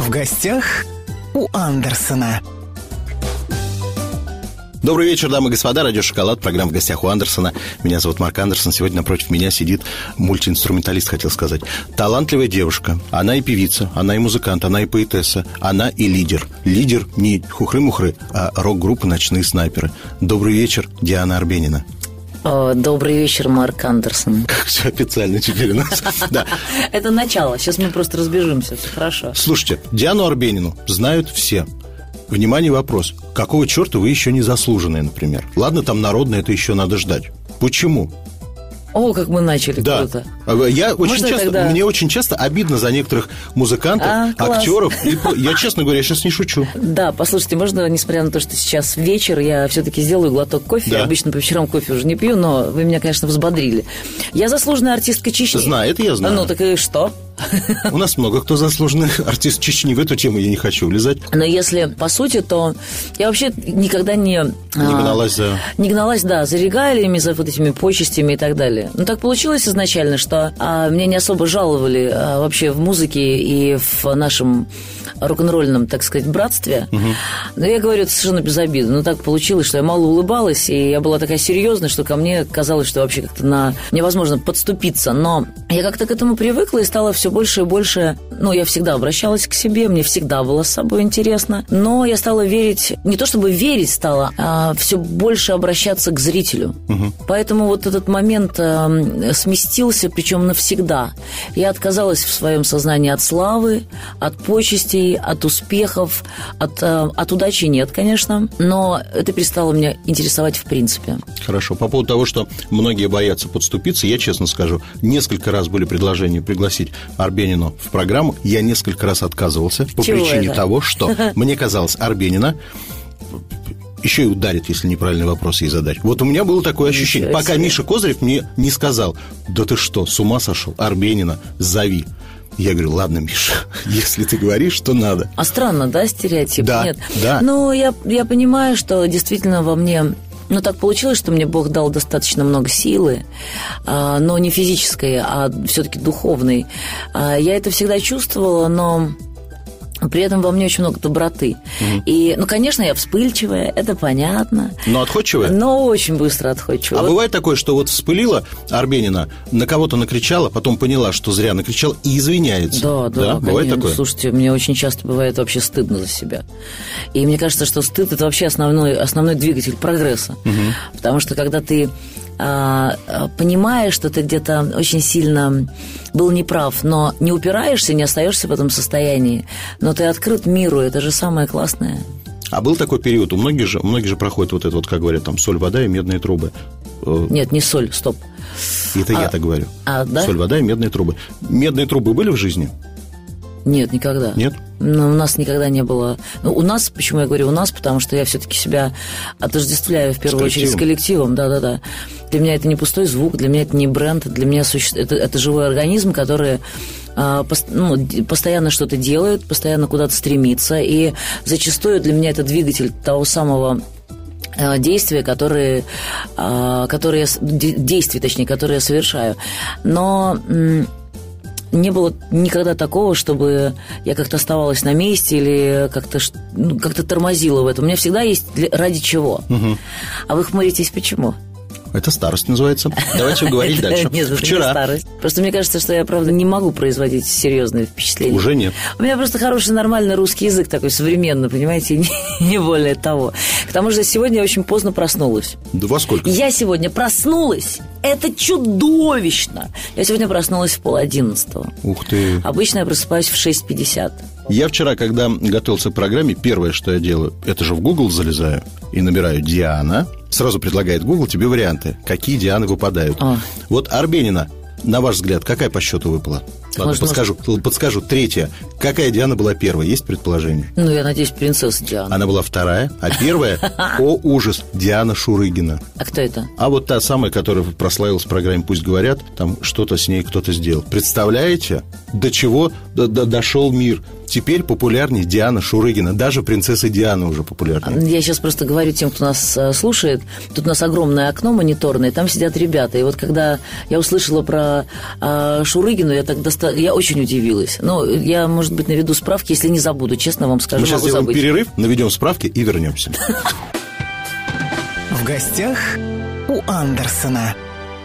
В гостях у Андерсона. Добрый вечер, дамы и господа. Радио «Шоколад», программа «В гостях у Андерсона». Меня зовут Марк Андерсон. Сегодня напротив меня сидит мультиинструменталист, хотел сказать. Талантливая девушка. Она и певица, она и музыкант, она и поэтесса, она и лидер. Лидер не хухры-мухры, а рок-группы «Ночные снайперы». Добрый вечер, Диана Арбенина. Добрый вечер, Марк Андерсон. Как все официально теперь у нас. Это начало, сейчас мы просто разбежимся, все хорошо. Слушайте, Диану Арбенину знают все. Внимание, вопрос. Какого черта вы еще не заслуженные, например? Ладно, там народное, это еще надо ждать. Почему? О, как мы начали, да. Круто. Мне очень часто обидно за некоторых музыкантов, актеров. Я, честно говоря, сейчас не шучу. Да, послушайте, можно, несмотря на то, что сейчас вечер, я все-таки сделаю глоток кофе. Да. Обычно по вечерам кофе уже не пью, но вы меня, конечно, взбодрили. Я заслуженная артистка Чечни. Знаю, это я знаю. Ну, так и что? У нас много кто заслуженный артист Чечни. В эту тему я не хочу влезать. Но если по сути, то я вообще никогда не гналась за регалиями, за вот этими почестями и так далее. Но так получилось изначально, что меня не особо жаловали вообще в музыке и в нашем рок-н-ролльном, так сказать, братстве. Угу. Но я говорю это совершенно безобидно. Но так получилось, что я мало улыбалась, и я была такая серьезная, что ко мне казалось, что вообще как-то невозможно подступиться. Но я как-то к этому привыкла и стала все больше и больше... я всегда обращалась к себе, мне всегда было с собой интересно. Но я стала верить... Не то чтобы верить стала, а все больше обращаться к зрителю. Угу. Поэтому вот этот момент сместился, причем навсегда. Я отказалась в своем сознании от славы, от почестей, от успехов, от удачи нет, конечно, но это перестало меня интересовать в принципе. Хорошо. По поводу того, что многие боятся подступиться, я честно скажу, несколько раз были предложения пригласить Арбенину в программу, я несколько раз отказывался по причине того, что мне казалось, Арбенина еще и ударит, если неправильный вопрос ей задать. Вот у меня было такое ощущение. Пока Миша Козырев мне не сказал: да ты что, с ума сошел? Арбенина зови. Я говорю: ладно, Миша, если ты говоришь, то надо. А странно, да, стереотип? Да, нет. Да. Ну, я понимаю, что действительно во мне... так получилось, что мне Бог дал достаточно много силы, но не физической, а все-таки духовной. Я это всегда чувствовала, но... При этом во мне очень много доброты. Угу. И, конечно, я вспыльчивая, это понятно. Но отходчивая? Но очень быстро отходчивая. А бывает такое, что вот вспылила Арбенина, на кого-то накричала, потом поняла, что зря накричала, и извиняется. Да, бывает такое? Слушайте, мне очень часто бывает вообще стыдно за себя. И мне кажется, что стыд – это вообще основной двигатель прогресса. Угу. Потому что когда ты понимаешь, что ты где-то очень сильно был неправ, но не упираешься, не остаешься в этом состоянии, но ты открыт миру, это же самое классное. А был такой период, многие же проходят вот это вот, как говорят, там, соль, вода и медные трубы. Нет, не соль, стоп. Это я так говорю. Да? Соль, вода и медные трубы. Медные трубы были в жизни? Нет, никогда. Нет? Но у нас никогда не было... у нас, почему я говорю у нас, потому что я все-таки себя отождествляю в первую очередь с коллективом. Да. Для меня это не пустой звук, для меня это не бренд, для меня это живой организм, который постоянно что-то делает, постоянно куда-то стремится, и зачастую для меня это двигатель того самого действия, которые я совершаю. Но... не было никогда такого, чтобы я как-то оставалась на месте или как-то тормозила в этом. У меня всегда есть ради чего. Угу. А вы хмуритесь почему? Это старость называется. Давайте говорить дальше. Нет, это не старость. Просто мне кажется, что я, правда, не могу производить серьезные впечатления. Уже нет. У меня просто хороший, нормальный русский язык такой современный, понимаете, не более того. К тому же сегодня я очень поздно проснулась. Да во сколько? Я сегодня проснулась. Это чудовищно. Я сегодня проснулась в 10:30. Ух ты. Обычно я просыпаюсь в 6:50. Я вчера, когда готовился к программе, первое, что я делаю, это же в Google залезаю и набираю «Диана». Сразу предлагает Google тебе варианты, какие Дианы выпадают. Вот Арбенина, на ваш взгляд, какая по счету выпала? Ладно, подскажу. Третья. Какая Диана была первая? Есть предположение? Я надеюсь, принцесса Диана. Она была вторая, а первая, о ужас, Диана Шурыгина. А кто это? А вот та самая, которая прославилась в программе «Пусть говорят», там что-то с ней кто-то сделал. Представляете, до чего дошел мир? Теперь популярнее Диана Шурыгина. Даже принцесса Диана уже популярнее. Я сейчас просто говорю тем, кто нас слушает. Тут у нас огромное окно мониторное, там сидят ребята. И вот когда я услышала про Шурыгину, я так достала что я очень удивилась. Но я, может быть, наведу справки, если не забуду, честно вам скажу. Мы сейчас сделаем перерыв, наведем справки и вернемся. В гостях у Андерсона.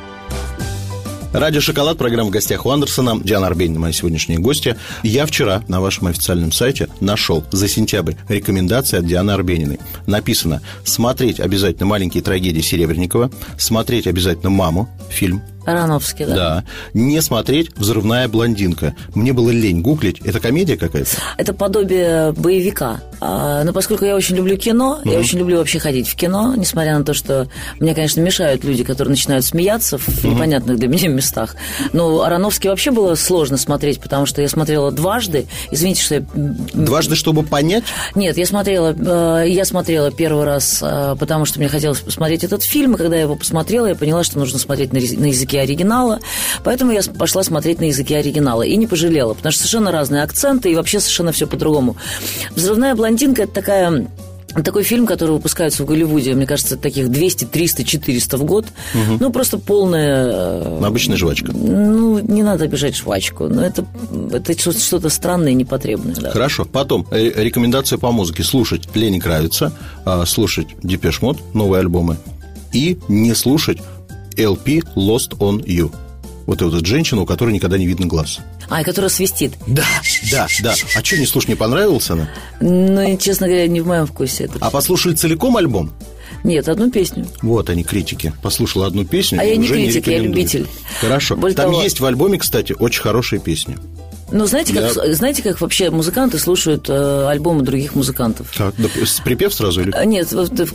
Радио «Шоколад», программа «В гостях у Андерсона». Диана Арбенина, моя сегодняшняя гостья. Я вчера на вашем официальном сайте нашел за сентябрь рекомендации от Дианы Арбениной. Написано: смотреть обязательно «Маленькие трагедии» Серебренникова, смотреть обязательно «Маму», фильм. Аронофский, да. Да. Не смотреть «Взрывная блондинка». Мне было лень гуглить. Это комедия какая-то? Это подобие боевика. Но поскольку я очень люблю кино, я очень люблю вообще ходить в кино, несмотря на то, что мне, конечно, мешают люди, которые начинают смеяться в непонятных для меня местах. Но Аронофский вообще было сложно смотреть, потому что я смотрела дважды. Извините, что я... Дважды, чтобы понять? Нет, я смотрела первый раз, потому что мне хотелось посмотреть этот фильм, и когда я его посмотрела, я поняла, что нужно смотреть на языке оригинала, поэтому я пошла смотреть на языке оригинала и не пожалела, потому что совершенно разные акценты и вообще совершенно все по-другому. «Взрывная блондинка» – это такой фильм, который выпускается в Голливуде, мне кажется, таких 200, 300, 400 в год. Ну, просто полная... Обычная жвачка. Ну, не надо обижать жвачку. Но это что-то странное и непотребное. Да. Хорошо. Потом рекомендация по музыке. Слушать Лени Кравица, слушать Депеш Мод, новые альбомы, и не слушать LP Lost on You. Вот эта женщина, у которой никогда не видно глаз. И которая свистит. Да. А что не слушать, не понравилась она? Ну, честно говоря, не в моем вкусе. А послушали целиком альбом? Нет, одну песню. Вот они, критики. Послушала одну песню. А я не критик, я любитель. Хорошо. Там есть в альбоме, кстати, очень хорошие песни. Ну, знаете, как вообще музыканты слушают альбомы других музыкантов? Так, припев сразу или? Нет,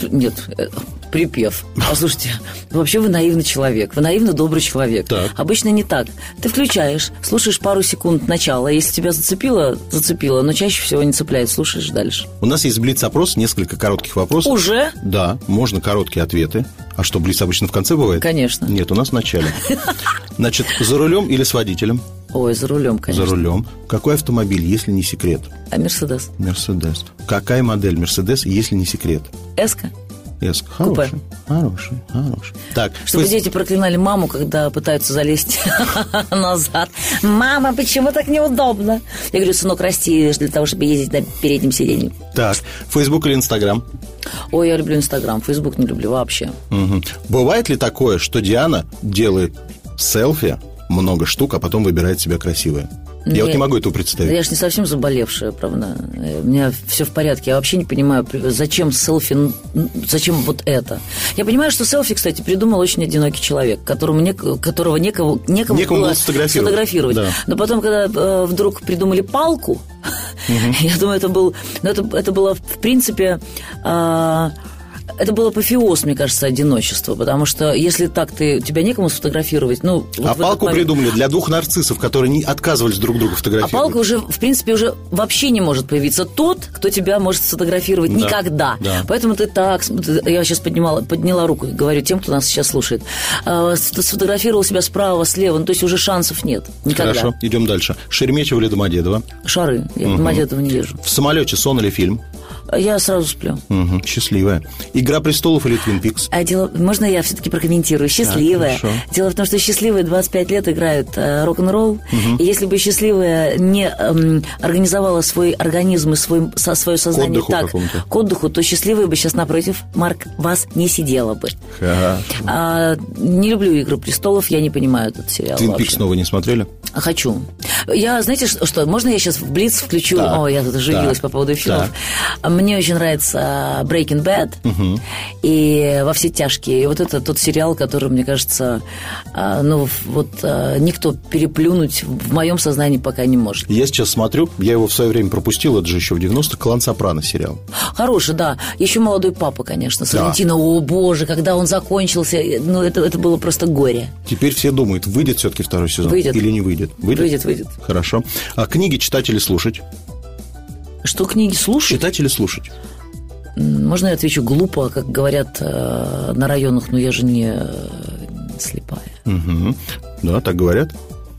припев. Послушайте, вообще вы наивный человек, вы наивно добрый человек. Так. Обычно не так. Ты включаешь, слушаешь пару секунд начала, если тебя зацепило, но чаще всего не цепляет, слушаешь дальше. У нас есть блиц-опрос, несколько коротких вопросов. Уже? Да, можно короткие ответы. А что, блиц обычно в конце бывает? Конечно. Нет, у нас в начале. Значит, за рулем или с водителем? Ой, за рулем, конечно. За рулем. Какой автомобиль, если не секрет? Мерседес. Мерседес. Какая модель Мерседес, если не секрет? Эска. Эска. Купе. Хороший. Так. Чтобы дети проклинали маму, когда пытаются залезть назад. Мама, почему так неудобно? Я говорю, сынок, расти для того, чтобы ездить на переднем сиденье. Так. Фейсбук или Инстаграм? Ой, я люблю Инстаграм, Фейсбук не люблю вообще. Бывает ли такое, что Диана делает селфи, много штук, а потом выбирает себя красивое? Я вот не могу этого представить. Я же не совсем заболевшая, правда. У меня все в порядке. Я вообще не понимаю, зачем селфи, зачем вот это. Я понимаю, что селфи, кстати, придумал очень одинокий человек, которого некому было сфотографировать. Да. Но потом, когда вдруг придумали палку, я думаю, это было, в принципе... Это был апофеоз, мне кажется, одиночества, потому что если так тебя некому сфотографировать... Вот палку придумали для двух нарциссов, которые не отказывались друг друга фотографировать. А палка уже, в принципе, уже вообще не может появиться тот, кто тебя может сфотографировать никогда. Да. Поэтому ты так... Я сейчас подняла руку, говорю тем, кто нас сейчас слушает. Сфотографировал себя справа, слева, то есть уже шансов нет. Никогда. Хорошо, идем дальше. Шереметьево или Домодедово? Шары. Я в Домодедово не езжу. В самолете сон или фильм? Я сразу сплю. Счастливая. «Игра престолов» или «Твин Пикс»? Можно я все-таки прокомментирую? Счастливая. Дело в том, что счастливые 25 лет играют рок-н-ролл. И если бы счастливая не организовала свой организм и свое сознание к отдыху, то счастливая бы сейчас напротив, Марк, вас не сидела бы. Не люблю «Игру престолов», я не понимаю этот сериал. «Твин Пикс» снова не смотрели? Хочу. Знаете что, можно я сейчас в Блиц включу? Я тут оживилась по поводу фильмов. Мне очень нравится Breaking Bad и «Во все тяжкие». И вот это тот сериал, который, мне кажется, никто переплюнуть в моем сознании пока не может. Я сейчас смотрю, я его в свое время пропустил, это же еще в 90-х, «Клан Сопрано» сериал. Хороший, да. Еще «Молодой папа», конечно, с Валентино. О, боже, когда он закончился, это было просто горе. Теперь все думают, выйдет все-таки второй сезон выйдет. Или не выйдет? Выйдет. Хорошо. А книги читать или слушать? Что, книги слушать? Читать или слушать? Можно я отвечу глупо, как говорят на районах, но я же не слепая. Да, так говорят.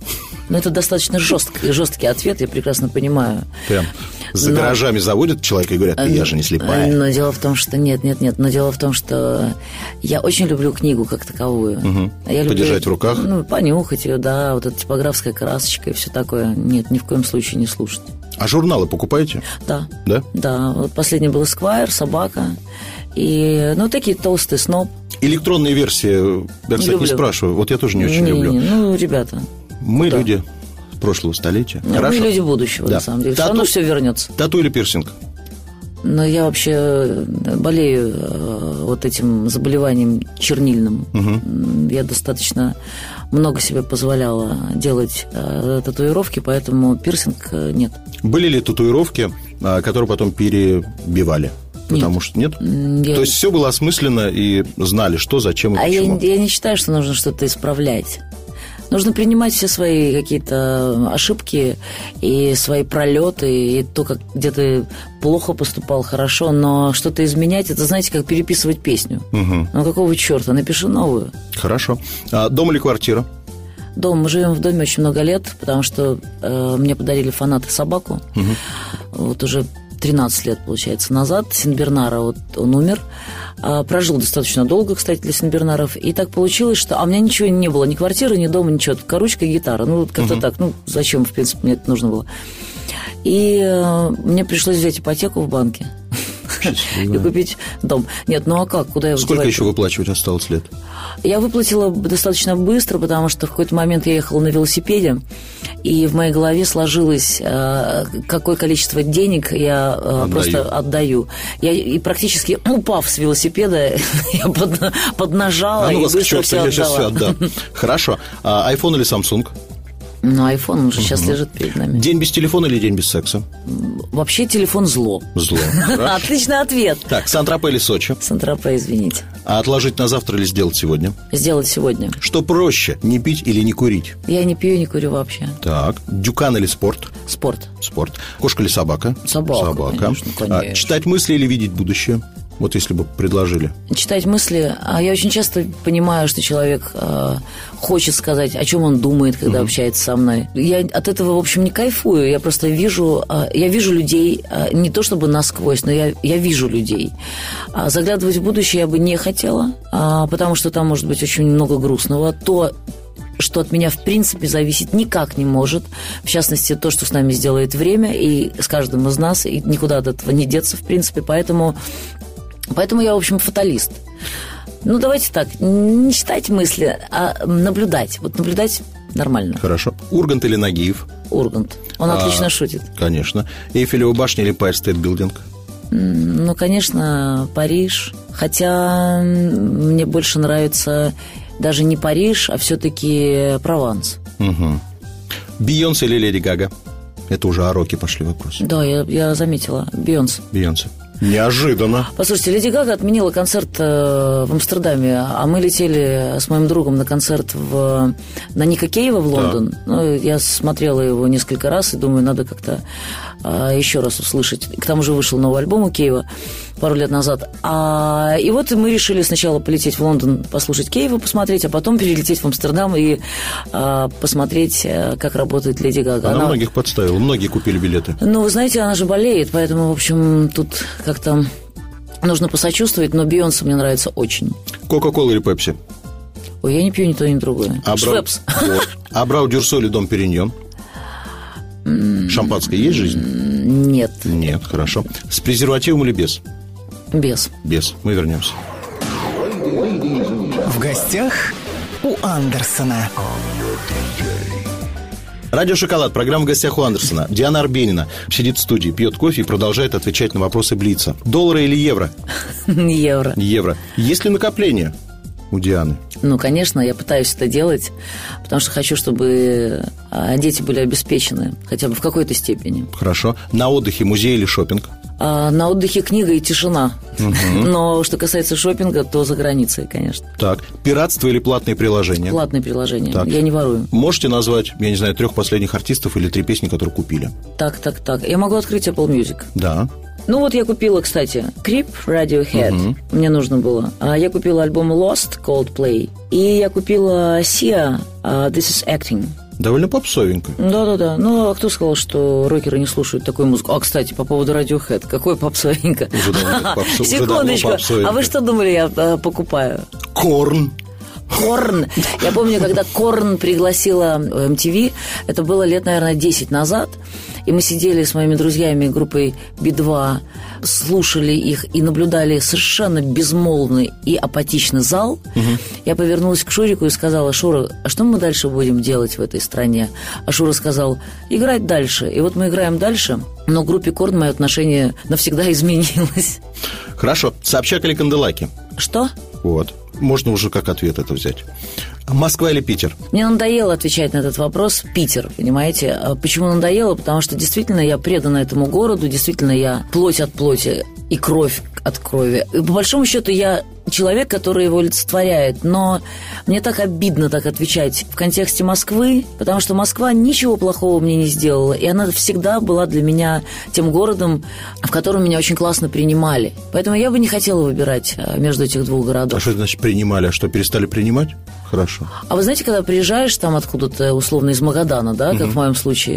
Ну, это достаточно жесткий ответ, я прекрасно понимаю. Прям за гаражами заводят человека и говорят, я же не слепая. Но дело в том, что нет. Но дело в том, что я очень люблю книгу как таковую. Я подержать в руках? Ну, понюхать ее, да, вот эта типографская красочка и все такое. Нет, ни в коем случае не слушать. А журналы покупаете? Да. Да? Да. Вот последний был «Эсквайр», «Собака». И, такие толстые «Сноб». Электронные версии, я, кстати, не спрашиваю. Вот я тоже не очень люблю. Ребята. Мы люди прошлого столетия. Мы люди будущего, на самом деле. Все равно все вернется. Тату или пирсинг? Но я вообще болею вот этим заболеванием чернильным. Я достаточно много себе позволяла делать татуировки, поэтому пирсинг нет. Были ли татуировки, которые потом перебивали? Потому что нет? То есть все было осмысленно и знали, что, зачем и почему? Я не считаю, что нужно что-то исправлять. Нужно принимать все свои какие-то ошибки и свои пролеты, и то, как где ты плохо поступал, хорошо, но что-то изменять, это, знаете, как переписывать песню. Ну, какого черта? Напиши новую. Хорошо. Дом или квартира? Дом. Мы живем в доме очень много лет, потому что мне подарили фанаты собаку. Вот уже 13 лет, получается, назад. Сенбернара, вот он умер. Прожил достаточно долго, кстати, для сенбернаров. И так получилось, что... А у меня ничего не было, ни квартиры, ни дома, ничего. Только ручка и гитара. Ну, как-то так. Ну, зачем, в принципе, мне это нужно было? И мне пришлось взять ипотеку в банке. И купить дом. Нет, ну а как? Куда я Сколько еще выплачивать осталось лет? Я выплатила достаточно быстро, потому что в какой-то момент я ехала на велосипеде, и в моей голове сложилось, какое количество денег я просто отдаю. И практически, упав с велосипеда, я поднажала и быстро все отдала. Я сейчас все отдам. Хорошо. iPhone или Samsung? Ну, iPhone уже сейчас лежит перед нами. День без телефона или день без секса? Вообще телефон зло. Зло. Отличный ответ. Так, Сан-Тропе или Сочи? Сан-Тропе, извините. А отложить на завтра или сделать сегодня? Сделать сегодня. Что проще, не пить или не курить? Я не пью и не курю вообще. Так, дюкан или спорт? Спорт. Спорт. Кошка или собака? Собака. Конечно. Читать мысли или видеть будущее? Вот если бы предложили. Читать мысли. Я очень часто понимаю, что человек хочет сказать, о чем он думает, когда общается со мной. Я от этого, в общем, не кайфую. Я просто вижу людей, не то чтобы насквозь, но я вижу людей. Заглядывать в будущее я бы не хотела, потому что там может быть очень много грустного. То, что от меня, в принципе, зависеть никак не может. В частности, то, что с нами сделает время, и с каждым из нас, и никуда от этого не деться, в принципе. Поэтому я, в общем, фаталист. Ну, давайте так, не читать мысли, а наблюдать. Вот наблюдать нормально. Хорошо. Ургант или Нагиев? Ургант. Он отлично шутит. Конечно. Эйфелева башня или Empire State Building? Ну, конечно, Париж. Хотя мне больше нравится даже не Париж, а все-таки Прованс. Бейонсе или Леди Гага? Это уже о роке пошли вопросы. Да, я заметила. Бейонсе. Неожиданно. Послушайте, Леди Гага отменила концерт в Амстердаме, а мы летели с моим другом на концерт на Ника Кейва в Лондон. Да. Ну, я смотрела его несколько раз и думаю, надо как-то еще раз услышать. К тому же вышел новый альбом у Кейва пару лет назад. И вот мы решили сначала полететь в Лондон, послушать Кейва, посмотреть, а потом перелететь в Амстердам и посмотреть, как работает Леди Гага. Она многих подставила, многие купили билеты. Ну, вы знаете, она же болеет, поэтому, в общем, тут как-то нужно посочувствовать, но Бейонсе мне нравится очень. Кока-кола или Пепси? Ой, я не пью ни то, ни другое. Швепс. Абрау Дюрсо или Дом Периньон? Шампанское есть жизнь? Нет. Нет, хорошо. С презервативом или без? Без. Без. Мы вернемся. В гостях у Андерсона. Радио «Шоколад», программа «В гостях у Андерсона». Диана Арбенина сидит в студии, пьет кофе и продолжает отвечать на вопросы Блица. Доллары или евро? Евро. Евро. Есть ли накопление у Дианы? Ну, конечно, я пытаюсь это делать, потому что хочу, чтобы дети были обеспечены, хотя бы в какой-то степени. Хорошо. На отдыхе музей или шопинг? На отдыхе книга и тишина. Но что касается шопинга, то за границей, конечно. Так, пиратство или платные приложения? Платные приложения. Так. Я не ворую. Можете назвать, я не знаю, 3 последних артистов или 3 песни, которые купили? Так. Я могу открыть Apple Music. Да. Ну вот я купила, кстати, Creep, Radiohead. Мне нужно было. Я купила альбом Lost, Coldplay. И я купила Sia, This is Acting. Довольно попсовенько. Да. Ну, а кто сказал, что рокеры не слушают такую музыку? А, кстати, по поводу Radiohead. Какой попсовенько? Секундочку. А вы что думали, я покупаю? Корн. Я помню, когда Корн пригласила в MTV, это было лет, наверное, 10 назад, и мы сидели с моими друзьями группой Би-2, слушали их и наблюдали совершенно безмолвный и апатичный зал. Я повернулась к Шурику и сказала: Шура, а что мы дальше будем делать в этой стране? А Шура сказал: играть дальше. И вот мы играем дальше, но к группе Корн мое отношение навсегда изменилось. Хорошо. Собчак или Канделаки? Что? Вот. Можно уже как ответ это взять. Москва или Питер? Мне надоело отвечать на этот вопрос. Питер, понимаете? Почему надоело? Потому что действительно я предана этому городу, действительно я плоть от плоти и кровь от крови. И по большому счету я человек, который его олицетворяет, но мне так обидно так отвечать в контексте Москвы, потому что Москва ничего плохого мне не сделала, и она всегда была для меня тем городом, в котором меня очень классно принимали. Поэтому я бы не хотела выбирать между этих двух городов. А что значит принимали? А что, перестали принимать? Хорошо. А вы знаете, когда приезжаешь там откуда-то, условно, из Магадана, да, как в моем случае,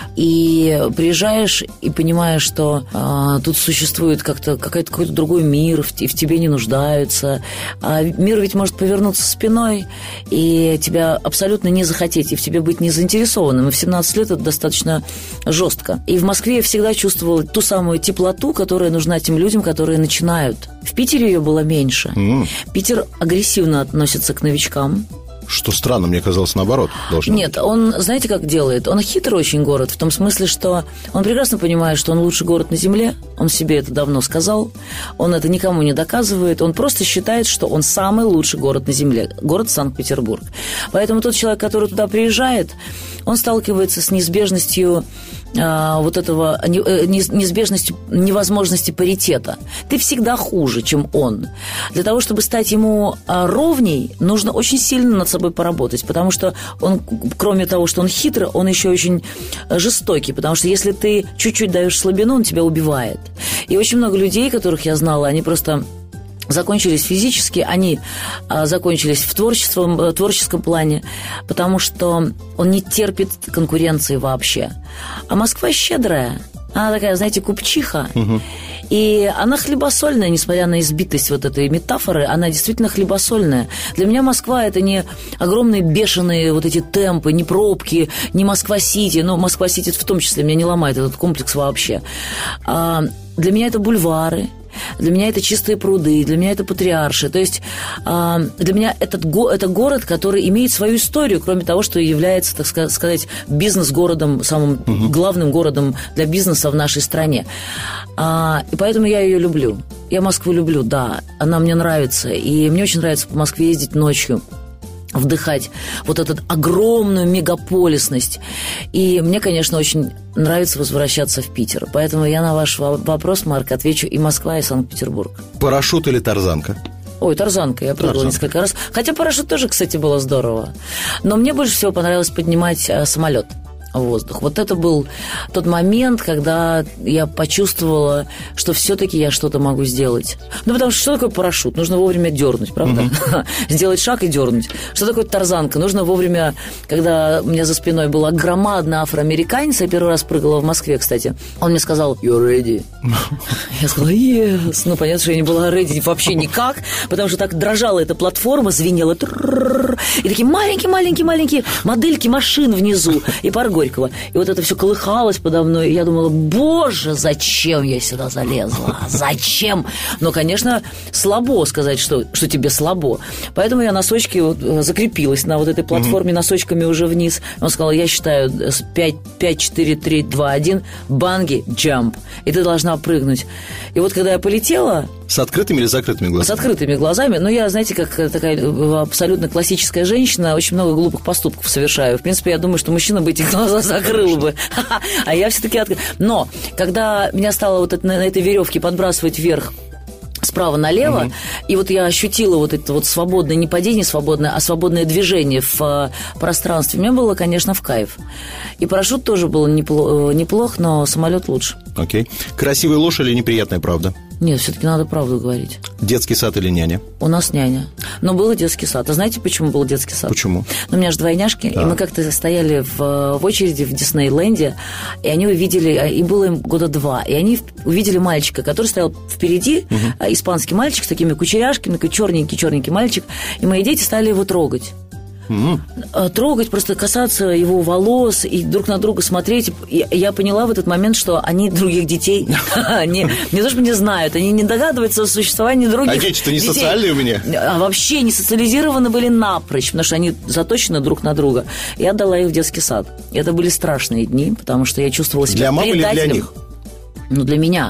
и приезжаешь и понимаешь, что тут существует какой-то другой мир, и в тебе не нуждаются, а мир ведь может повернуться спиной, и тебя абсолютно не захотеть, и в тебе быть не заинтересованным, и в 17 лет это достаточно жестко. И в Москве я всегда чувствовала ту самую теплоту, которая нужна тем людям, которые начинают. В Питере ее было меньше. Питер агрессивно относится к новичкам. Что странно, мне казалось, наоборот. Нет, он, знаете, как делает? Он хитрый очень город, в том смысле, что он прекрасно понимает, что он лучший город на земле, он себе это давно сказал, он это никому не доказывает, он просто считает, что он самый лучший город на земле, город Санкт-Петербург. Поэтому тот человек, который туда приезжает, он сталкивается с неизбежностью вот этого, неизбежностью невозможности паритета. Ты всегда хуже, чем он. Для того, чтобы стать ему ровней, нужно очень сильно над собой поработать, потому что он, кроме того, что он хитрый, он еще очень жестокий, потому что если ты чуть-чуть даешь слабину, он тебя убивает. И очень много людей, которых я знала, они просто закончились физически, они закончились в творческом плане, потому что он не терпит конкуренции вообще. А Москва щедрая, она такая, знаете, купчиха, и она хлебосольная, несмотря на избитость вот этой метафоры, она действительно хлебосольная. Для меня Москва – это не огромные бешеные вот эти темпы, не пробки, не Москва-Сити, но Москва-Сити в том числе меня не ломает этот комплекс вообще. Для меня это бульвары. Для меня это чистые пруды, для меня это Патриарши. То есть для меня это город, который имеет свою историю, кроме того, что является, так сказать, бизнес-городом, самым главным городом для бизнеса в нашей стране. И поэтому я ее люблю. Я Москву люблю, да, она мне нравится. И мне очень нравится по Москве ездить ночью, вдыхать вот эту огромную мегаполисность. И мне, конечно, очень нравится возвращаться в Питер. Поэтому я на ваш вопрос, Марк, отвечу и Москва, и Санкт-Петербург. Парашют или тарзанка? Ой, тарзанка, я прыгала несколько раз. Хотя парашют тоже, кстати, было здорово. Но мне больше всего понравилось поднимать самолет в воздух. Вот это был тот момент, когда я почувствовала, что все-таки я что-то могу сделать. Ну, потому что такое парашют? Нужно вовремя дернуть, правда? Сделать шаг и дернуть. Что такое тарзанка? Нужно вовремя, когда у меня за спиной был громадный афроамериканец, я первый раз прыгала в Москве, кстати, он мне сказал: "You're ready". Я сказала: "Yes". Ну, понятно, что я не была ready вообще никак, потому что так дрожала эта платформа, звенела. И такие маленькие модельки машин внизу. И пар Горького. И вот это все колыхалось подо мной. И я думала: боже, зачем я сюда залезла? Зачем? Но, конечно, слабо сказать, что тебе слабо. Поэтому я носочки закрепилась на вот этой платформе носочками уже вниз. Он сказал: я считаю 5, 4, 3, 2, 1, банги, джамп. И ты должна прыгнуть. И вот когда я полетела... С открытыми или закрытыми глазами? С открытыми глазами. Но я, знаете, как такая абсолютно классическая женщина, очень много глупых поступков совершаю. В принципе, я думаю, что мужчина бы эти глаза закрыл бы. А я все-таки открыла. Но когда меня стало вот на этой веревке подбрасывать вверх, справа налево, и вот я ощутила вот это вот свободное, не падение свободное, а свободное движение в пространстве. Мне было, конечно, в кайф. И парашют тоже был неплох, но самолет лучше. Окей. Красивая ложь или неприятная правда? Нет, все-таки надо правду говорить. Детский сад или няня? У нас няня. Но был детский сад. А знаете, почему был детский сад? Почему? Ну, у меня же двойняшки, да. И мы как-то стояли в очереди в Диснейленде, и они увидели, и было им года 2, и они увидели мальчика, который стоял впереди, испанский мальчик с такими кучеряшками, такой черненький мальчик, и мои дети стали его трогать. Трогать, просто касаться его волос и друг на друга смотреть. И я поняла в этот момент, что они других детей не то, что не знают, они не догадываются о существовании других детей. А дети-то не социальные у меня? А вообще не социализированы были напрочь, потому что они заточены друг на друга. Я отдала их в детский сад. И это были страшные дни, потому что я чувствовала себя предателем. Для мамы или для них? Ну, для меня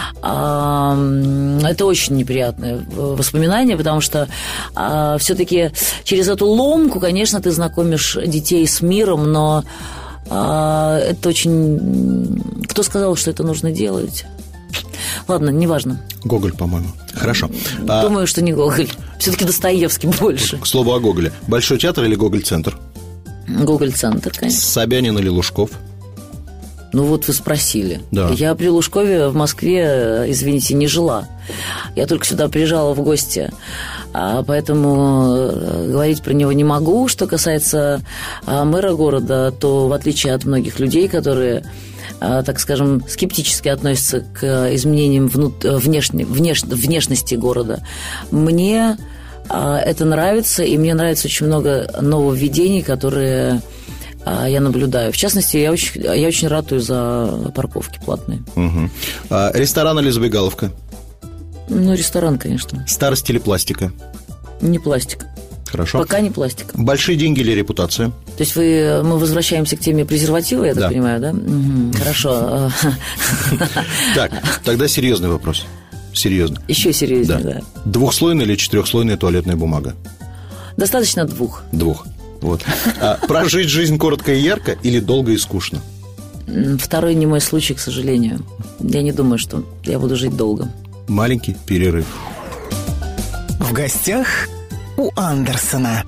это очень неприятное воспоминание, потому что все-таки через эту ломку, конечно, ты знакомишь детей с миром, но это очень... Кто сказал, что это нужно делать? Ладно, неважно. Гоголь, по-моему. Хорошо. Думаю, что не Гоголь. Все-таки Достоевский больше. К слову о Гоголе. Большой театр или Гоголь-центр? Гоголь-центр, конечно. Собянин или Лужков? Ну, вот вы спросили. Да. Я при Лужкове в Москве, извините, не жила. Я только сюда приезжала в гости, поэтому говорить про него не могу. Что касается мэра города, то в отличие от многих людей, которые, так скажем, скептически относятся к изменениям внешности города, мне это нравится, и мне нравится очень много нововведений, которые... я наблюдаю. В частности, я очень ратую за парковки платные. Угу. Ресторан или забегаловка? Ну, ресторан, конечно. Старость или пластика? Не пластика. Хорошо. Пока не пластика. Большие деньги или репутация? То есть мы возвращаемся к теме презерватива, я так понимаю, да? Угу. Хорошо. Так, тогда серьезный вопрос. Серьезно. Еще серьезнее, да. Двухслойная или четырехслойная туалетная бумага? Достаточно двух. Вот. Прожить жизнь коротко и ярко или долго и скучно? Второй не мой случай, к сожалению. Я не думаю, что я буду жить долго. Маленький перерыв. В гостях у Андерсона.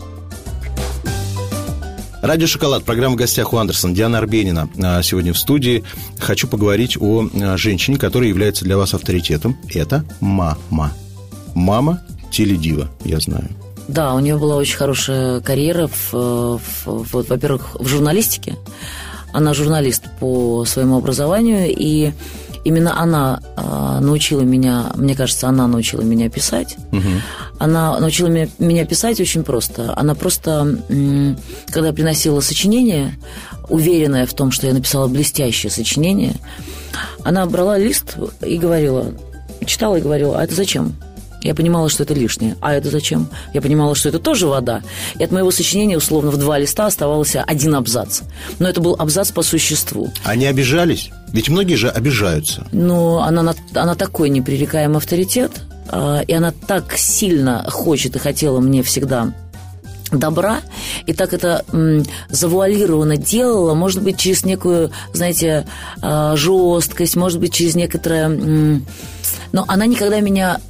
Радио «Шоколад», программа «В гостях у Андерсона». Диана Арбенина сегодня в студии. Хочу поговорить о женщине, которая является для вас авторитетом. Это мама. Мама теледива, я знаю. Да, у нее была очень хорошая карьера, во-первых, в журналистике. Она журналист по своему образованию, и именно она научила меня, мне кажется, она научила меня писать. Угу. Она научила меня писать очень просто. Она просто, когда приносила сочинение, уверенная в том, что я написала блестящее сочинение, она брала лист и говорила, читала и говорила: а это зачем? Я понимала, что это лишнее. А это зачем? Я понимала, что это тоже вода. И от моего сочинения, условно, в 2 листа оставался 1 абзац. Но это был абзац по существу. Они обижались? Ведь многие же обижаются. Но она такой непререкаемый авторитет, и она так сильно хочет и хотела мне всегда добра, и так это завуалированно делала, может быть, через некую, знаете, жесткость, может быть, через некоторое... Но она никогда меня...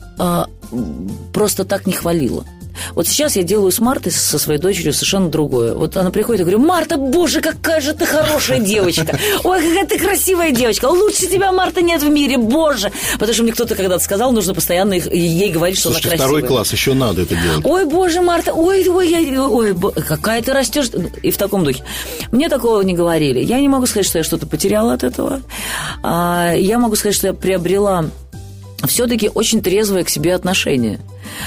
просто так не хвалила. Вот сейчас я делаю с Мартой, со своей дочерью, совершенно другое. Вот она приходит и говорю: Марта, боже, какая же ты хорошая девочка. Ой, какая ты красивая девочка. Лучше тебя, Марта, нет в мире, боже. Потому что мне кто-то когда-то сказал, нужно постоянно ей говорить, что она красивая. 2 класс, еще надо это делать. Ой, боже, Марта, ой, какая ты растешь. И в таком духе. Мне такого не говорили. Я не могу сказать, что я что-то потеряла от этого. Я могу сказать, что я приобрела все-таки очень трезвое к себе отношение.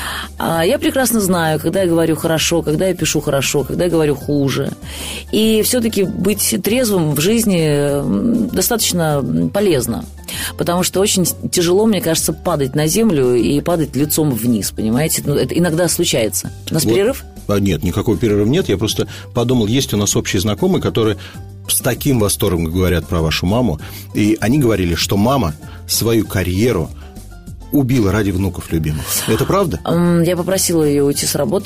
Я прекрасно знаю, когда я говорю хорошо, когда я пишу хорошо, когда я говорю хуже. И все-таки быть трезвым в жизни достаточно полезно. Потому что очень тяжело, мне кажется, падать на землю и падать лицом вниз, понимаете? Это иногда случается. У нас перерыв? Нет, никакого перерыва нет. Я просто подумал, есть у нас общие знакомые, которые с таким восторгом говорят про вашу маму. И они говорили, что мама свою карьеру убила ради внуков любимых. Это правда? Я попросила ее уйти с работы.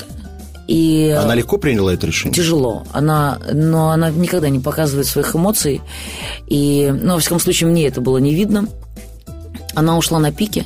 И она легко приняла это решение? Тяжело. Но она никогда не показывает своих эмоций. Но, во всяком случае, мне это было не видно. Она ушла на пике.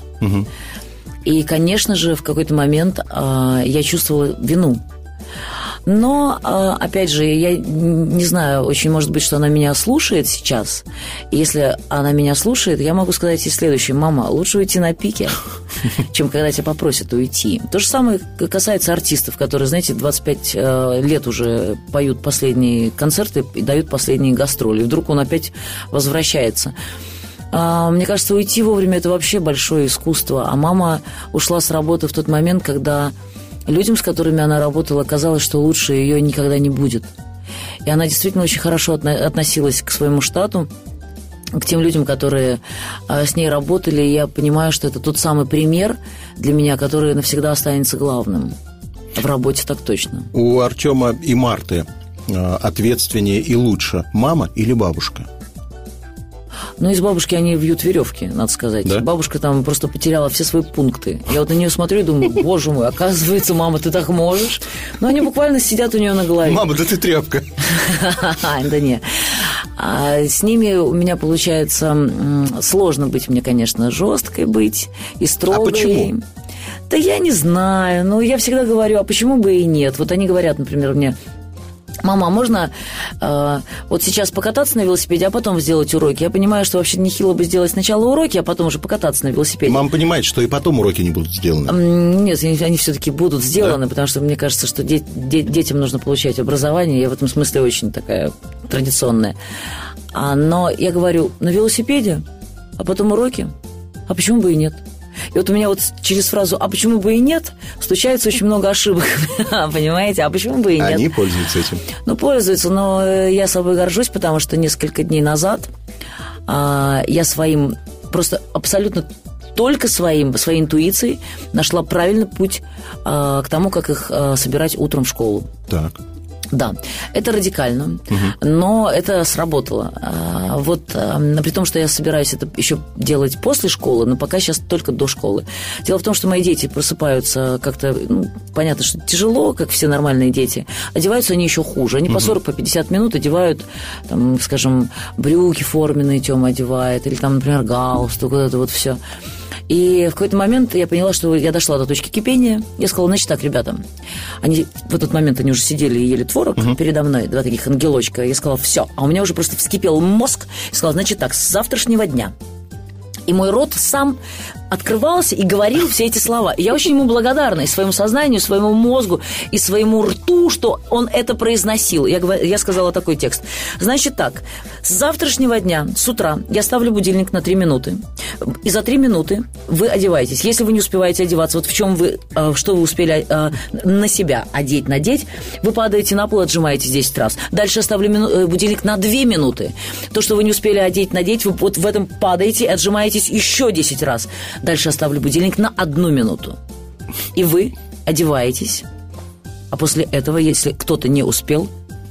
Но, опять же, я не знаю, очень может быть, что она меня слушает сейчас. И если она меня слушает, я могу сказать ей следующее: мама, лучше уйти на пике, чем когда тебя попросят уйти. То же самое касается артистов, которые, знаете, 25 лет уже поют последние концерты и дают последние гастроли. И вдруг он опять возвращается. Мне кажется, уйти вовремя – это вообще большое искусство. А мама ушла с работы в тот момент, когда людям, с которыми она работала, казалось, что лучше ее никогда не будет. И она действительно очень хорошо относилась к своему штату, к тем людям, которые с ней работали. И я понимаю, что это тот самый пример для меня, который навсегда останется главным. В работе так точно. У Артема и Марты ответственнее и лучше мама или бабушка? Ну, из бабушки они вьют веревки, надо сказать. Да? Бабушка там просто потеряла все свои пункты. Я вот на нее смотрю и думаю: боже мой, оказывается, мама, ты так можешь. Но они буквально сидят у нее на голове. Мама, да ты тряпка. Да не. С ними у меня получается сложно быть мне, конечно, жесткой быть и строгой. А почему? Да я не знаю. Но я всегда говорю: а почему бы и нет? Вот они говорят, например, мне: мама, можно вот сейчас покататься на велосипеде, а потом сделать уроки? Я понимаю, что вообще нехило бы сделать сначала уроки, а потом уже покататься на велосипеде. Мама понимает, что и потом уроки не будут сделаны? Нет, они все-таки будут сделаны, да? Потому что мне кажется, что детям нужно получать образование. Я в этом смысле очень такая традиционная. Но я говорю: на велосипеде, а потом уроки? А почему бы и нет? И вот у меня вот через фразу «а почему бы и нет» случается очень много ошибок, понимаете? А почему бы и нет? Они пользуются этим? Ну, пользуются, но я собой горжусь, потому что несколько дней назад я своим, просто абсолютно только своей интуицией нашла правильный путь к тому, как их собирать утром в школу. Так. Да, это радикально, но это сработало. Вот, при том, что я собираюсь это еще делать после школы, но пока сейчас только до школы. Дело в том, что мои дети просыпаются как-то, понятно, что тяжело, как все нормальные дети. Одеваются они еще хуже. Они по 40-50 минут одевают, там, скажем, брюки форменные Тёма одевает, или там, например, галстук, вот это вот все. И в какой-то момент я поняла, что я дошла до точки кипения. Я сказала: значит так, ребята. В этот момент они уже сидели и ели творог передо мной, два таких ангелочка. Я сказала: все. А у меня уже просто вскипел мозг. Я сказала: значит так, с завтрашнего дня. И мой рот сам открывался и говорил все эти слова. И я очень ему благодарна и своему сознанию, и своему мозгу, и своему рту, что он это произносил. Я сказала такой текст. Значит так, с завтрашнего дня, с утра, я ставлю будильник на 3 минуты. И за 3 минуты вы одеваетесь. Если вы не успеваете одеваться, вот что вы успели на себя надеть, вы падаете на пол, отжимаетесь 10 раз. Дальше я ставлю будильник на 2 минуты. То, что вы не успели надеть, вы вот в этом падаете и отжимаетесь еще 10 раз. Дальше я ставлю будильник на 1 минуту. И вы одеваетесь. А после этого, если кто-то не успел,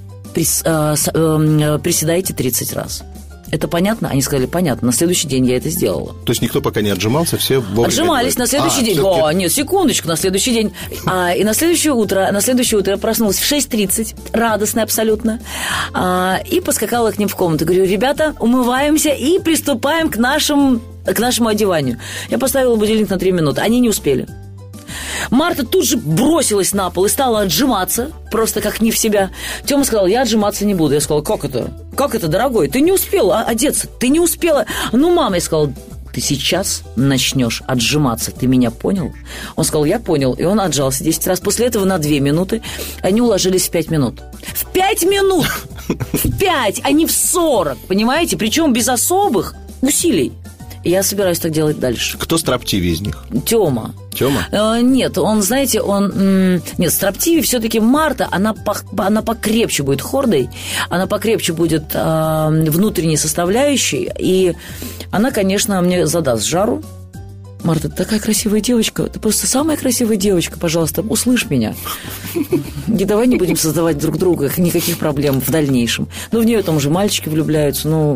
приседаете 30 раз. Это понятно? Они сказали: понятно. На следующий день я это сделала. То есть никто пока не отжимался, все вовремя отжимались на следующий день. Нет, секундочку, на следующий день. И на следующее утро я проснулась в 6:30, радостная абсолютно, и поскакала к ним в комнату. Говорю: ребята, умываемся и приступаем к нашему одеванию. Я поставила будильник на 3 минуты. Они не успели. Марта тут же бросилась на пол и стала отжиматься, просто как не в себя. Тёма сказал: я отжиматься не буду. Я сказала: как это? Как это, дорогой? Ты не успела одеться, ты не успела. Ну, мама, я сказала: ты сейчас начнешь отжиматься, ты меня понял? Он сказал: я понял, и он отжался 10 раз. После этого на 2 минуты они уложились в 5 минут. В 5 минут! В 5, а не в 40, понимаете? Причем без особых усилий. Я собираюсь так делать дальше. Кто строптивее из них? Тёма. Тёма? Нет, он, знаете, нет, строптивее все-таки Марта, она покрепче будет хордой, она покрепче будет внутренней составляющей, и она, конечно, мне задаст жару. Марта, ты такая красивая девочка, ты просто самая красивая девочка, пожалуйста, услышь меня. И давай не будем создавать друг друга никаких проблем в дальнейшем. В нее там уже мальчики влюбляются,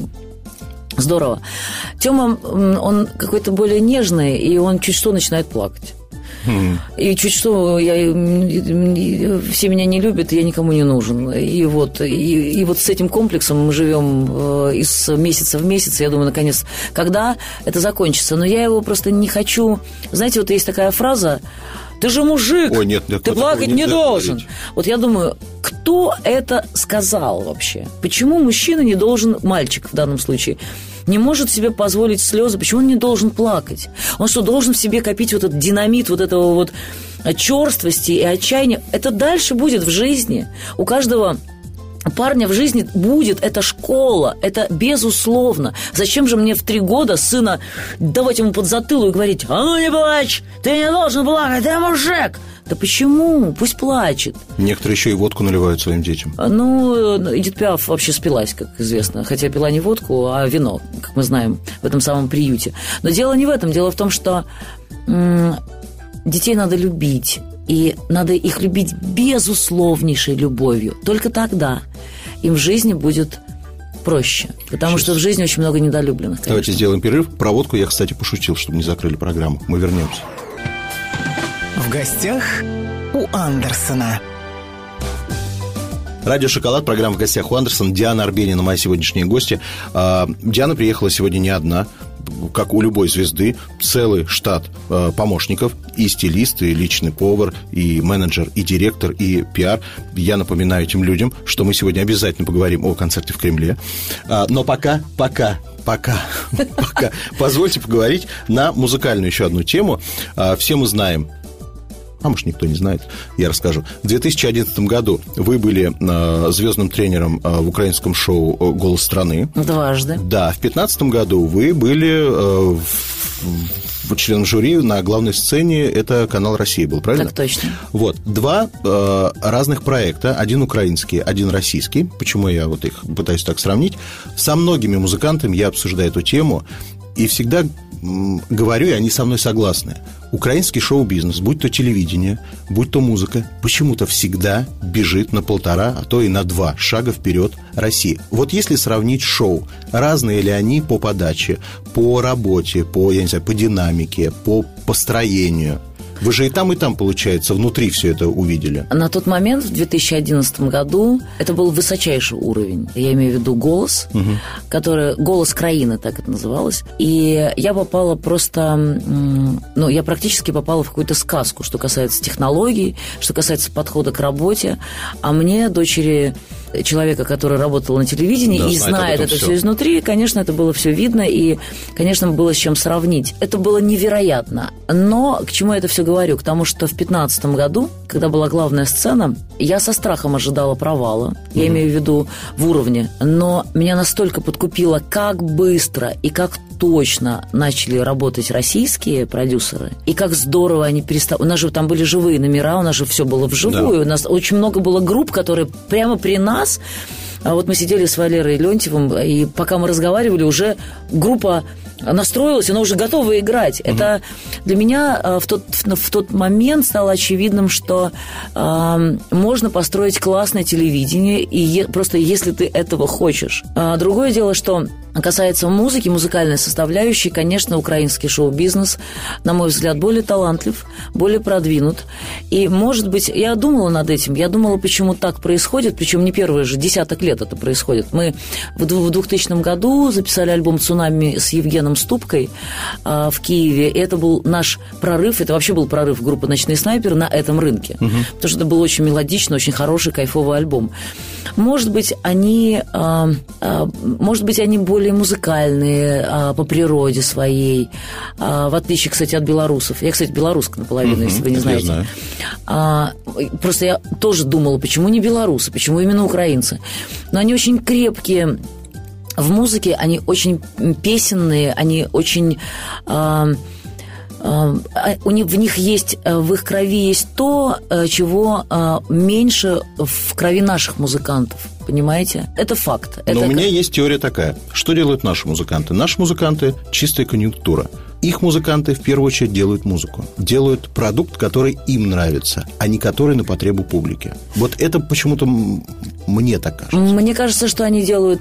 здорово. Тёма, он какой-то более нежный, и он чуть что начинает плакать. И чуть что, все меня не любят, я никому не нужен. И вот с этим комплексом мы живем из месяца в месяц. Я думаю, наконец, когда это закончится. Но я его просто не хочу... Знаете, вот есть такая фраза: ты же мужик, ой, нет, ты плакать не должен. Говорить. Вот я думаю, кто это сказал вообще? Почему мужчина не должен, мальчик в данном случае, не может себе позволить слезы? Почему он не должен плакать? Он что, должен в себе копить вот этот динамит вот этого вот черствости и отчаяния? Это дальше будет в жизни. У каждого парня в жизни будет эта школа, это безусловно. Зачем же мне в 3 года сына давать ему под затылу и говорить: а ну не плачь, ты не должен плакать, ты мужик? Да почему? Пусть плачет. Некоторые еще и водку наливают своим детям. Ну, Эдит Пиаф вообще спилась, как известно. Хотя пила не водку, а вино, как мы знаем, в этом самом приюте. Но дело не в этом. Дело в том, что детей надо любить. И надо их любить безусловнейшей любовью. Только тогда им в жизни будет проще. Потому что в жизни очень много недолюбленных, конечно. Давайте сделаем перерыв. Про водку я, кстати, пошутил, чтобы не закрыли программу. Мы вернемся. В гостях у Андерсона. Радио «Шоколад», программа «В гостях у Андерсона». Диана Арбенина, моя сегодняшняя гостья. Диана приехала сегодня не одна. Как у любой звезды, целый штат помощников, и стилист, и личный повар, и менеджер, и директор, и пиар. Я напоминаю этим людям, что мы сегодня обязательно поговорим о концерте в Кремле. Но пока позвольте поговорить на музыкальную еще одну тему. Все мы знаем, а может, никто не знает, я расскажу. В 2011 году вы были звездным тренером в украинском шоу «Голос страны». Дважды. Да, в 2015 году вы были членом жюри на главной сцене, это канал «Россия» был, правильно? Так точно. Вот, 2 разных проекта, один украинский, один российский, почему я вот их пытаюсь так сравнить. Со многими музыкантами я обсуждаю эту тему, и всегда говорю, и они со мной согласны. Украинский шоу-бизнес, будь то телевидение, будь то музыка, почему-то всегда бежит на 1,5, а то и на 2 шага вперед России. Вот если сравнить шоу, разные ли они по подаче, по работе, по, я не знаю, по динамике, по построению? Вы же и там, получается, внутри все это увидели. На тот момент, в 2011 году, это был высочайший уровень. Я имею в виду «Голос», который «Голос краины», так это называлось. И я попала просто... я практически попала в какую-то сказку, что касается технологий, что касается подхода к работе. А мне, дочери человека, который работал на телевидении, да, и знает это все изнутри, конечно, это было все видно, и, конечно, было с чем сравнить. Это было невероятно. Но к чему я это все говорю? К тому, что в 2015 году, когда была главная сцена, я со страхом ожидала провала, я имею в виду в уровне, но меня настолько подкупило, как быстро и как точно начали работать российские продюсеры, и как здорово они перестали... У нас же там были живые номера, у нас же все было вживую, да. У нас очень много было групп, которые прямо при нас... А вот мы сидели с Валерой Леонтьевым, и пока мы разговаривали, уже группа настроилась, она уже готова играть. Это для меня в тот момент стало очевидным, что можно построить классное телевидение, и просто если ты этого хочешь. Другое дело, что касается музыки, музыкальной составляющей, конечно, украинский шоу-бизнес, на мой взгляд, более талантлив, более продвинут. И, может быть, я думала над этим, я думала, почему так происходит, причем не первые же десяток лет это происходит. Мы в 2000 году записали альбом «Цунами» с Евгеном Ступкой в Киеве, и это был наш прорыв, это вообще был прорыв группы «Ночные снайперы» на этом рынке, потому что это был очень мелодичный, очень хороший, кайфовый альбом. Может быть, они более музыкальные по природе своей, в отличие, кстати, от белорусов. Я, кстати, белоруска наполовину, если вы не знаете. Просто я тоже думала, почему не белорусы, почему именно украинцы. Но они очень крепкие в музыке, они очень песенные, они очень... в них есть, в их крови есть то, чего меньше в крови наших музыкантов. Понимаете? Это факт. Но у меня есть теория такая. Что делают наши музыканты? Наши музыканты – чистая конъюнктура. Их музыканты в первую очередь делают музыку. Делают продукт, который им нравится, а не который на потребу публики. Вот это почему-то мне так кажется. Мне кажется, что они делают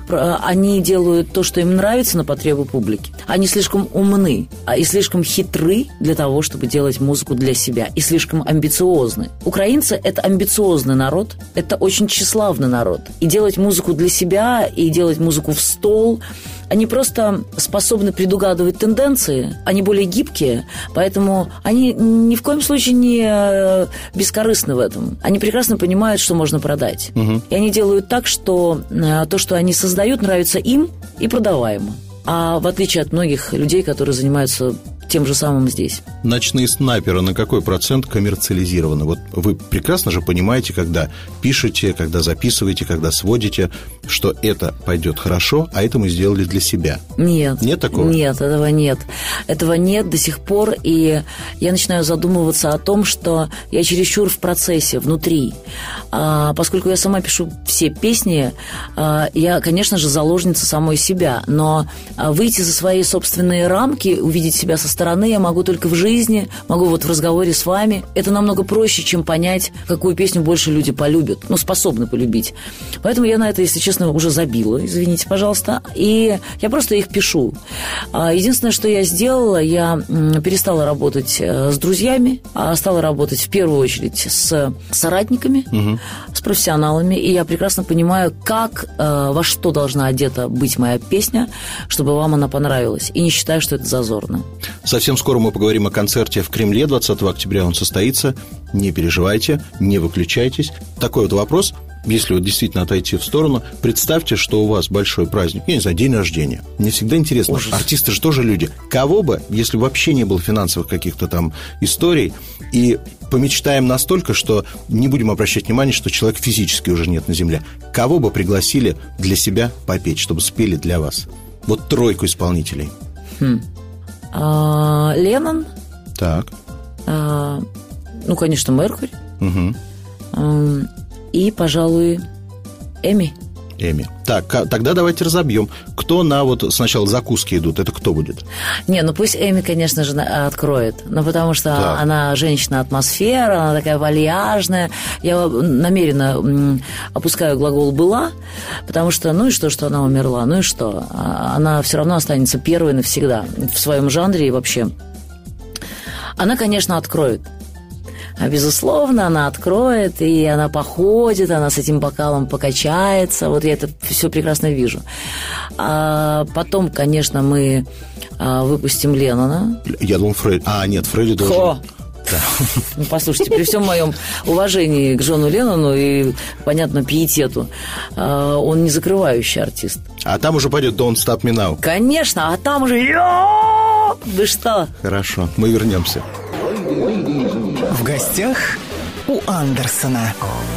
то, что им нравится, на потребу публики. Они слишком умны и слишком хитры для того, чтобы делать музыку для себя. И слишком амбициозны. Украинцы – это амбициозный народ, это очень тщеславный народ. И делать музыку для себя, и делать музыку в стол – они просто способны предугадывать тенденции, они более гибкие, поэтому они ни в коем случае не бескорыстны в этом. Они прекрасно понимают, что можно продать. И они делают так, что то, что они создают, нравится им и продаваемо. А в отличие от многих людей, которые занимаются тем же самым здесь. Ночные снайперы на какой процент коммерциализированы? Вот вы прекрасно же понимаете, когда пишете, когда записываете, когда сводите, что это пойдет хорошо, а это мы сделали для себя. Нет. Нет такого? Нет, этого нет. Этого нет до сих пор, и я начинаю задумываться о том, что я чересчур в процессе, внутри. Поскольку я сама пишу все песни, я, конечно же, заложница самой себя, но выйти за свои собственные рамки, увидеть себя со стороны я могу только в жизни, могу вот в разговоре с вами. Это намного проще, чем понять, какую песню больше люди полюбят, способны полюбить. Поэтому я на это, если честно, уже забила, извините, пожалуйста, и я просто их пишу. Единственное, что я сделала, я перестала работать с друзьями, а стала работать в первую очередь с соратниками, с профессионалами, и я прекрасно понимаю, как, во что должна одета быть моя песня, чтобы вам она понравилась, и не считаю, что это зазорно. Совсем скоро мы поговорим о концерте в Кремле. 20 октября он состоится. Не переживайте, не выключайтесь. Такой вот вопрос, если вот действительно отойти в сторону. Представьте, что у вас большой праздник, я не знаю, день рождения. Мне всегда интересно, ужас. Артисты же тоже люди. Кого бы, если вообще не было финансовых каких-то там историй, и помечтаем настолько, что не будем обращать внимания, что человек физически уже нет на земле, кого бы пригласили для себя попеть, чтобы спели для вас? Вот тройку исполнителей. Леннон. Так. Конечно, Меркурий. И, пожалуй, Эми. Так, тогда давайте разобьем. Кто на вот сначала закуски идут? Это кто будет? Пусть Эми, конечно же, откроет. Потому что она женщина-атмосфера, она такая вальяжная. Я намеренно опускаю глагол «была», потому что, и что она умерла, и что? Она все равно останется первой навсегда в своем жанре и вообще. Она, конечно, откроет. Безусловно, она откроет, и она походит, она с этим бокалом покачается. Вот я это все прекрасно вижу. А потом, конечно, мы выпустим Леннона. Я думал, Фредди. Нет, Фредди должен... Да. Послушайте, при всем моем уважении к Джону Леннону и, понятно, пиетету, он не закрывающий артист. А там уже пойдет Don't Stop Me Now. Конечно, а там уже... Вы что? Хорошо, мы вернемся. В гостях у Андерсона.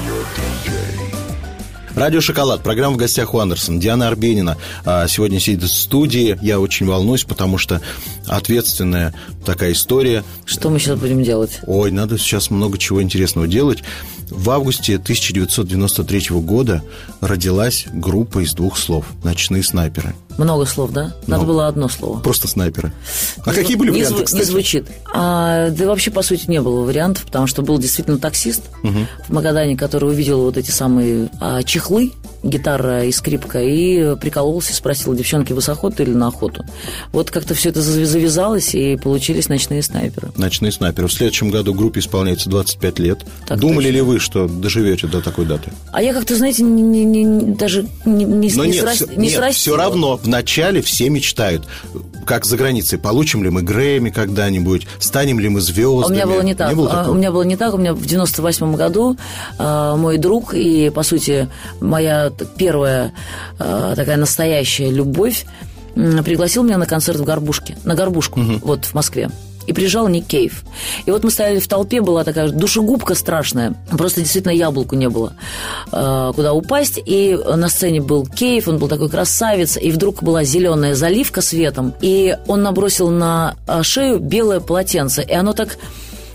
Радио «Шоколад», программа «В гостях у Андерсона». Диана Арбенина сегодня сидит в студии. Я очень волнуюсь, потому что ответственная такая история. Что мы сейчас будем делать? Надо сейчас много чего интересного делать. В августе 1993 года родилась группа из 2 слов «Ночные снайперы». Много слов, да? Надо было одно слово. Просто снайперы. Какие были варианты, кстати? Не звучит. Да вообще, по сути, не было вариантов, потому что был действительно таксист в Магадане, который увидел вот эти самые чехлы, гитара и скрипка, и прикололся, спросил: девчонки, вы с охоты или на охоту? Вот как-то все это завязалось, и получились «Ночные снайперы». «Ночные снайперы». В следующем году группе исполняется 25 лет. Так Думали ли вы, что доживете до такой даты? А я как-то, знаете, даже не срастила. Все равно в начале все мечтают. Как за границей. Получим ли мы Грэмми когда-нибудь? Станем ли мы звездами? У меня было не так. У меня было не так. У меня в 98 году мой друг и, по сути, моя первая такая настоящая любовь пригласил меня на концерт на Горбушку, вот в Москве. И приезжал Ник Кейв. И вот мы стояли в толпе, была такая душегубка страшная. Просто действительно яблоку не было куда упасть. И на сцене был Кейв, он был такой красавец. И вдруг была зеленая заливка светом. И он набросил на шею белое полотенце. И оно так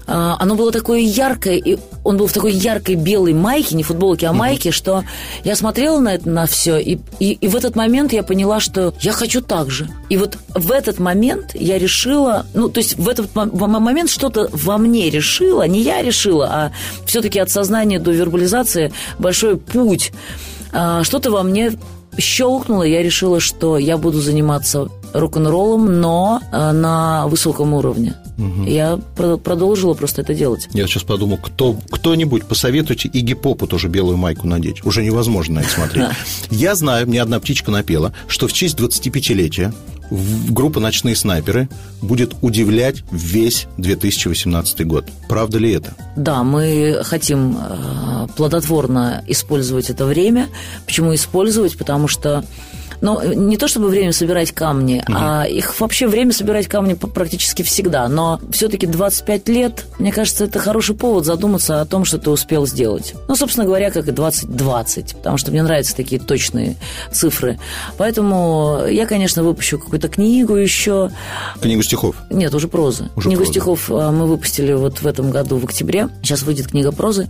оно было такое яркое, и он был в такой яркой белой майке, не футболке, а майке, что я смотрела на это, на все, и в этот момент я поняла, что я хочу так же. И вот в этот момент я решила, то есть в этот момент что-то во мне решило, не я решила, а все-таки от сознания до вербализации большой путь. Что-то во мне щелкнуло, я решила, что я буду заниматься рок-н-роллом, но на высоком уровне. Я продолжила просто это делать. Я сейчас подумал, кто-нибудь посоветуйте Игги Попу тоже белую майку надеть. Уже невозможно на это смотреть. Я знаю, мне одна птичка напела, что в честь 25-летия группа «Ночные снайперы» будет удивлять весь 2018 год. Правда ли это? Да, мы хотим плодотворно использовать это время. Почему использовать? Потому что не то чтобы время собирать камни, а их вообще время собирать камни практически всегда. Но все-таки 25 лет, мне кажется, это хороший повод задуматься о том, что ты успел сделать. Собственно говоря, как и 2020, потому что мне нравятся такие точные цифры. Поэтому я, конечно, выпущу какую-то книгу еще. Книгу стихов? Нет, уже прозы. Книгу стихов мы выпустили вот в этом году, в октябре. Сейчас выйдет книга прозы.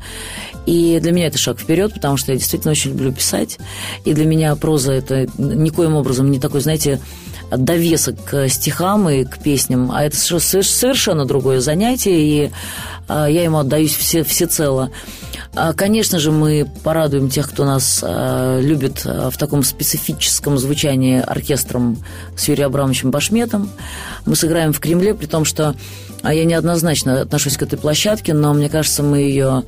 И для меня это шаг вперед, потому что я действительно очень люблю писать. И для меня проза – это никоим образом не такой, знаете, довесок к стихам и к песням, а это совершенно другое занятие, и я ему отдаюсь всецело. Конечно же, мы порадуем тех, кто нас любит в таком специфическом звучании оркестром с Юрием Абрамовичем Башметом. Мы сыграем в Кремле, при том, что я неоднозначно отношусь к этой площадке, но мне кажется, мы ее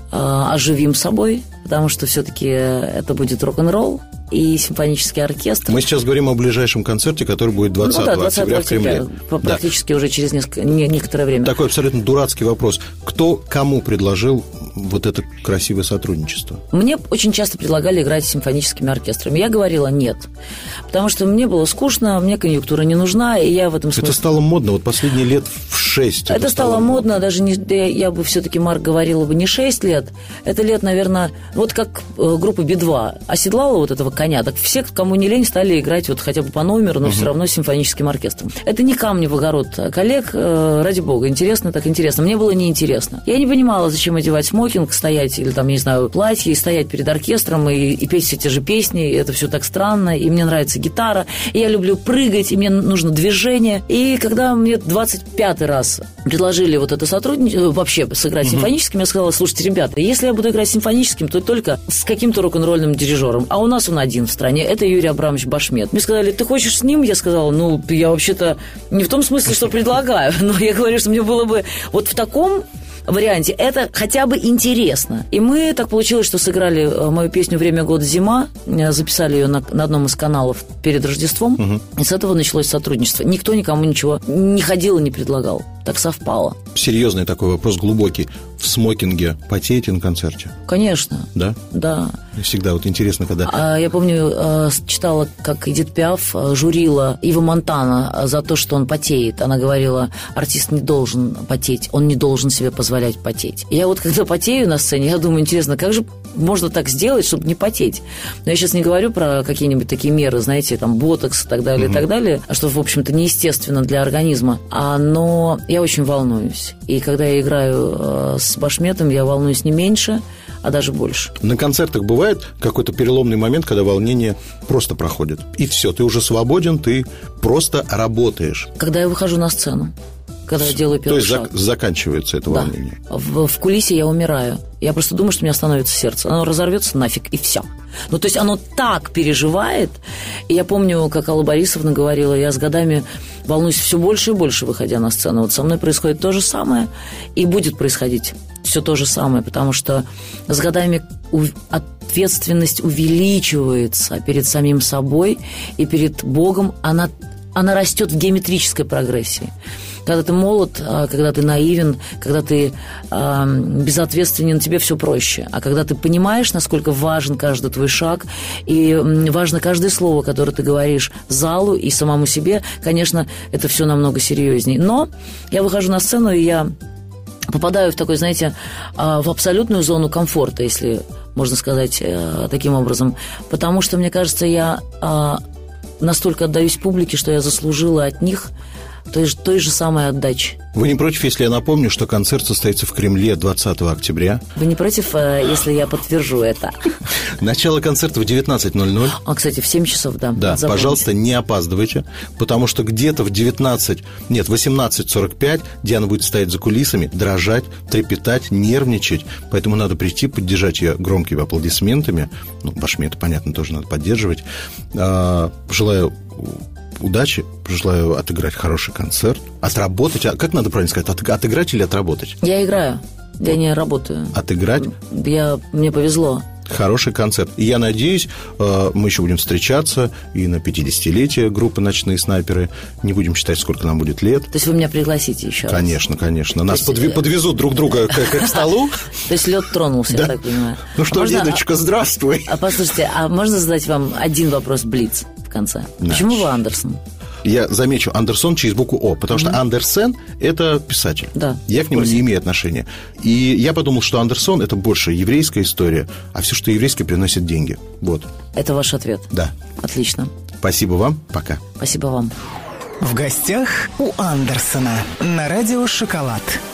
оживим собой, потому что все-таки это будет рок-н-ролл и симфонический оркестр. Мы сейчас говорим о ближайшем концерте, который будет 20 октября в Кремле. Практически уже через некоторое время. Такой абсолютно дурацкий вопрос. Кто кому предложил вот это красивое сотрудничество? Мне очень часто предлагали играть с симфоническими оркестрами. Я говорила нет, потому что мне было скучно, мне конъюнктура не нужна, и я в этом смысле... Это стало модно, вот последние лет в 6. Это стало модно, даже не, я бы все-таки, Марк, говорила бы не 6 лет, это лет, наверное, вот как группа Би-2 оседлала вот этого коня, так все, кому не лень, стали играть вот хотя бы по номеру, но все равно с симфоническим оркестром. Это не камни в огород коллег, ради бога, интересно так интересно. Мне было неинтересно. Я не понимала, зачем одевать смокинг, стоять, или там, не знаю, платье, и стоять перед оркестром, и петь все те же песни, и это все так странно, и мне нравится гитара, и я люблю прыгать, и мне нужно движение. И когда мне 25-й раз предложили вот это сотрудничество, вообще сыграть симфоническим, я сказала: слушайте, ребята, если я буду играть симфоническим, то только с каким-то рок-н-ролльным дирижером, а у нас он один в стране, это Юрий Абрамович Башмет. Мне сказали: ты хочешь с ним? Я сказала: я вообще-то не в том смысле, что предлагаю, но я говорю, что мне было бы вот в таком варианте это хотя бы интересно. И мы, так получилось, что сыграли мою песню «Время года зима», записали ее на одном из каналов перед Рождеством, и с этого началось сотрудничество. Никто никому ничего не ходил и не предлагал. Так совпало. Серьезный такой вопрос, глубокий. В смокинге потеете на концерте? Конечно. Да? Да. Всегда вот интересно, когда... Я помню, читала, как Эдит Пиаф журила Ива Монтана за то, что он потеет. Она говорила: артист не должен потеть, он не должен себе позволять потеть. И я вот когда потею на сцене, я думаю, интересно, как же можно так сделать, чтобы не потеть? Но я сейчас не говорю про какие-нибудь такие меры, знаете, там, ботокс и так далее, что, в общем-то, неестественно для организма. Но я очень волнуюсь. И когда я играю с Башметом, я волнуюсь не меньше, а даже больше. На концертах бывает какой-то переломный момент, когда волнение просто проходит. И все, ты уже свободен, ты просто работаешь. Когда я выхожу на сцену, когда я делаю первый шаг. То есть заканчивается это волнение? В кулисе я умираю. Я просто думаю, что у меня остановится сердце. Оно разорвется нафиг, и все. То есть оно так переживает. И я помню, как Алла Борисовна говорила, я с годами волнуюсь все больше и больше, выходя на сцену. Вот со мной происходит то же самое, и будет происходить все то же самое, потому что с годами ответственность увеличивается перед самим собой и перед Богом. Она растет в геометрической прогрессии. Когда ты молод, когда ты наивен, когда ты безответственен, тебе все проще. А когда ты понимаешь, насколько важен каждый твой шаг, и важно каждое слово, которое ты говоришь залу и самому себе, конечно, это все намного серьезнее. Но я выхожу на сцену, и я попадаю в такой, знаете, в абсолютную зону комфорта, если можно сказать таким образом. Потому что, мне кажется, я настолько отдаюсь публике, что я заслужила от них той же самой отдачи. Вы не против, если я напомню, что концерт состоится в Кремле 20 октября? Вы не против, если я подтвержу это? Начало концерта в 19:00. А, кстати, в 7 часов, да. Да, пожалуйста, не опаздывайте, потому что где-то в 18:45 Диана будет стоять за кулисами, дрожать, трепетать, нервничать. Поэтому надо прийти, поддержать ее громкими аплодисментами. Вашими это, понятно, тоже надо поддерживать. Желаю удачи, желаю отыграть хороший концерт, отработать. А как надо правильно сказать, отыграть или отработать? Я играю, я не работаю. Отыграть? Мне повезло. Хороший концерт. И я надеюсь, мы еще будем встречаться и на 50-летие группы «Ночные снайперы». Не будем считать, сколько нам будет лет. То есть вы меня пригласите еще раз? Конечно, конечно. Нас подвезут друг друга к столу. То есть лед тронулся, я так понимаю. Ну что, Лидочка, здравствуй. Послушайте, а можно задать вам один вопрос блиц в конце? Почему вы Андерсон? Я замечу, Андерсон через букву О, потому что Андерсен – это писатель. Да, я к нему не имею отношения. И я подумал, что Андерсон – это больше еврейская история, а все, что еврейское, приносит деньги. Вот. Это ваш ответ? Да. Отлично. Спасибо вам. Пока. Спасибо вам. В гостях у Андерсона на радио «Шоколад».